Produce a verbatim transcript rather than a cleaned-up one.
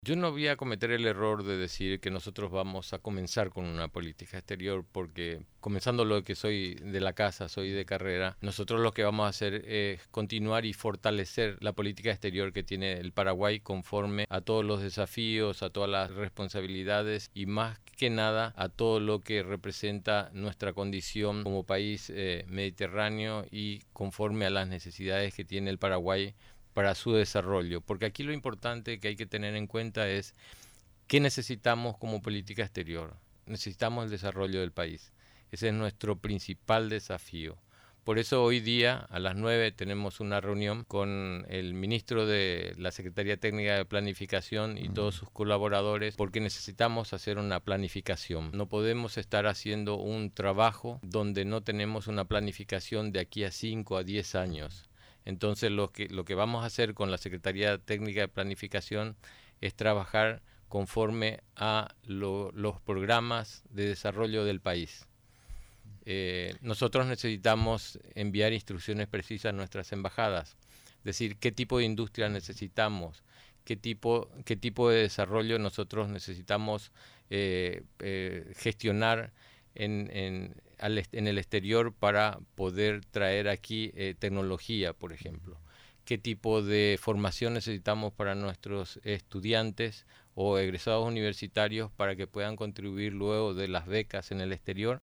Yo no voy a cometer el error de decir que nosotros vamos a comenzar con una política exterior, porque comenzando lo que soy de la casa, soy de carrera, nosotros lo que vamos a hacer es continuar y fortalecer la política exterior que tiene el Paraguay conforme a todos los desafíos, a todas las responsabilidades y más que nada a todo lo que representa nuestra condición como país eh, mediterráneo y conforme a las necesidades que tiene el Paraguay para su desarrollo, porque aquí lo importante que hay que tener en cuenta es qué necesitamos como política exterior. Necesitamos el desarrollo del país. Ese es nuestro principal desafío. Por eso hoy día a las nueve tenemos una reunión con el ministro de la Secretaría Técnica de Planificación y todos sus colaboradores porque necesitamos hacer una planificación. No podemos estar haciendo un trabajo donde no tenemos una planificación de aquí a cinco a diez años. Entonces lo que, lo que vamos a hacer con la Secretaría Técnica de Planificación es trabajar conforme a lo, los programas de desarrollo del país. Eh, nosotros necesitamos enviar instrucciones precisas a nuestras embajadas, decir qué tipo de industria necesitamos, qué tipo, qué tipo de desarrollo nosotros necesitamos eh, eh, gestionar en, en, al, en el exterior para poder traer aquí eh, tecnología, por ejemplo. Qué tipo de formación necesitamos para nuestros estudiantes o egresados universitarios para que puedan contribuir luego de las becas en el exterior